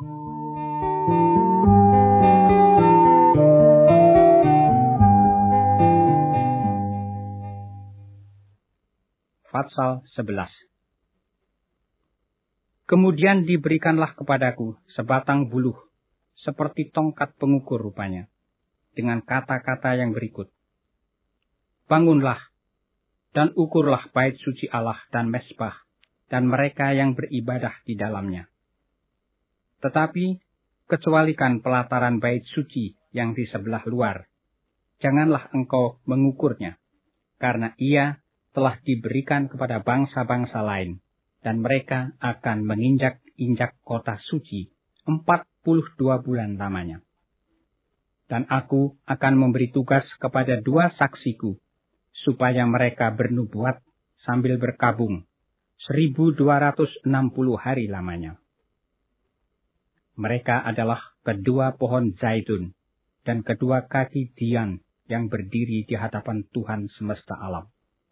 Pasal 11. Kemudian diberikanlah kepadaku sebatang buluh, seperti tongkat pengukur rupanya, dengan kata-kata yang berikut. Bangunlah, dan ukurlah bait suci Allah dan mezbah, dan mereka yang beribadah di dalamnya. Tetapi, kecualikan pelataran bait suci yang di sebelah luar. Janganlah engkau mengukurnya, karena ia telah diberikan kepada bangsa-bangsa lain, dan mereka akan menginjak-injak kota suci 42 bulan lamanya. Dan aku akan memberi tugas kepada 2 saksiku, supaya mereka bernubuat sambil berkabung 1260 hari lamanya. Mereka adalah kedua pohon zaitun dan kedua kaki dian yang berdiri di hadapan Tuhan semesta alam.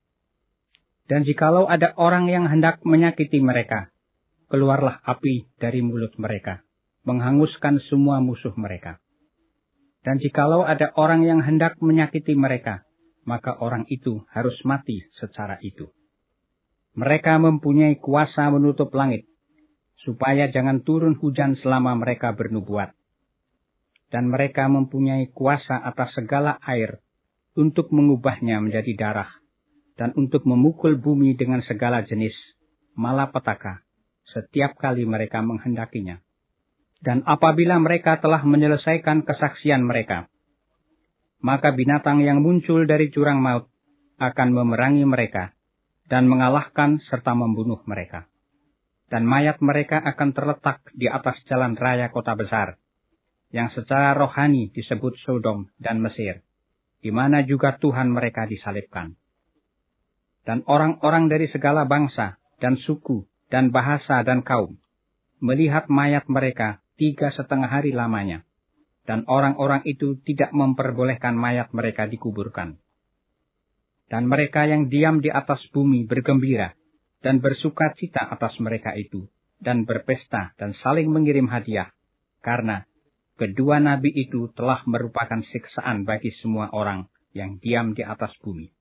Dan jikalau ada orang yang hendak menyakiti mereka, keluarlah api dari mulut mereka, menghanguskan semua musuh mereka. Dan jikalau ada orang yang hendak menyakiti mereka, maka orang itu harus mati secara itu. Mereka mempunyai kuasa menutup langit, supaya jangan turun hujan selama mereka bernubuat. Dan mereka mempunyai kuasa atas segala air, untuk mengubahnya menjadi darah, dan untuk memukul bumi dengan segala jenis malapetaka setiap kali mereka menghendakinya. Dan apabila mereka telah menyelesaikan kesaksian mereka, maka binatang yang muncul dari jurang maut akan memerangi mereka dan mengalahkan serta membunuh mereka. Dan mayat mereka akan terletak di atas jalan raya kota besar, yang secara rohani disebut Sodom dan Mesir, di mana juga Tuhan mereka disalibkan. Dan orang-orang dari segala bangsa, dan suku, dan bahasa, dan kaum, melihat mayat mereka 3,5 hari lamanya, dan orang-orang itu tidak memperbolehkan mayat mereka dikuburkan. Dan mereka yang diam di atas bumi bergembira, dan bersuka cita atas mereka itu, dan berpesta, dan saling mengirim hadiah, karena kedua nabi itu telah merupakan siksaan bagi semua orang yang diam di atas bumi.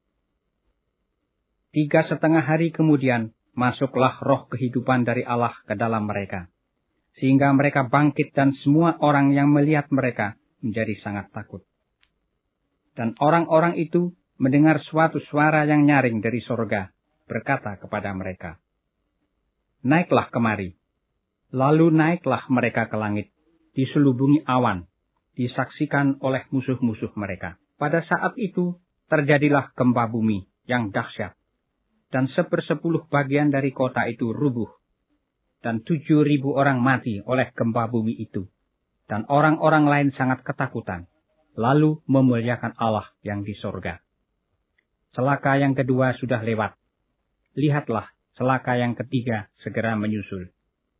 3,5 hari kemudian, masuklah roh kehidupan dari Allah ke dalam mereka, sehingga mereka bangkit dan semua orang yang melihat mereka menjadi sangat takut. Dan orang-orang itu mendengar suatu suara yang nyaring dari sorga, berkata kepada mereka, "Naiklah kemari." Lalu naiklah mereka ke langit, diselubungi awan, disaksikan oleh musuh-musuh mereka. Pada saat itu, terjadilah gempa bumi yang dahsyat, dan 1/10 bagian dari kota itu rubuh, dan 7.000 orang mati oleh gempa bumi itu, dan orang-orang lain sangat ketakutan, lalu memuliakan Allah yang di sorga. Celaka yang kedua sudah lewat. Lihatlah, celaka yang ketiga segera menyusul.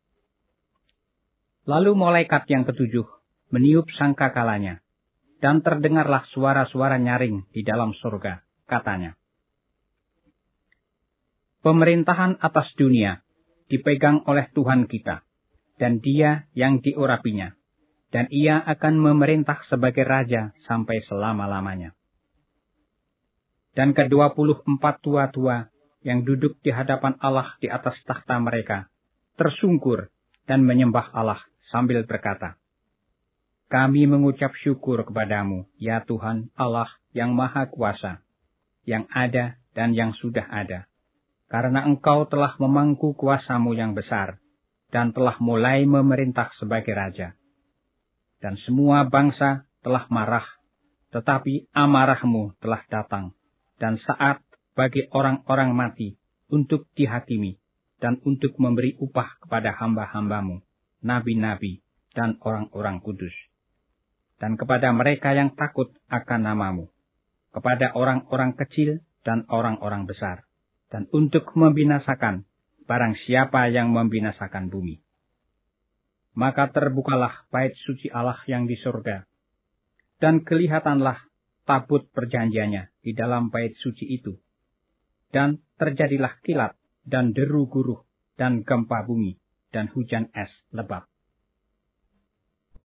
Lalu malaikat yang ketujuh meniup sangkakalanya, dan terdengarlah suara-suara nyaring di dalam sorga, katanya, "Pemerintahan atas dunia dipegang oleh Tuhan kita, dan Dia yang diurapinya, dan Ia akan memerintah sebagai Raja sampai selama-lamanya." Dan ke-24 tua-tua yang duduk di hadapan Allah di atas takhta mereka, tersungkur dan menyembah Allah sambil berkata, "Kami mengucap syukur kepadamu, ya Tuhan Allah yang Maha Kuasa, yang ada dan yang sudah ada, karena Engkau telah memangku kuasamu yang besar, dan telah mulai memerintah sebagai Raja. Dan semua bangsa telah marah, tetapi amarahmu telah datang, dan saat bagi orang-orang mati untuk dihakimi, dan untuk memberi upah kepada hamba-hambamu, nabi-nabi, dan orang-orang kudus, dan kepada mereka yang takut akan namamu, kepada orang-orang kecil dan orang-orang besar, dan untuk membinasakan barang siapa yang membinasakan bumi." Maka terbukalah bait suci Allah yang di surga, dan kelihatanlah tabut perjanjiannya di dalam bait suci itu, dan terjadilah kilat dan deru guruh dan gempa bumi dan hujan es lebat.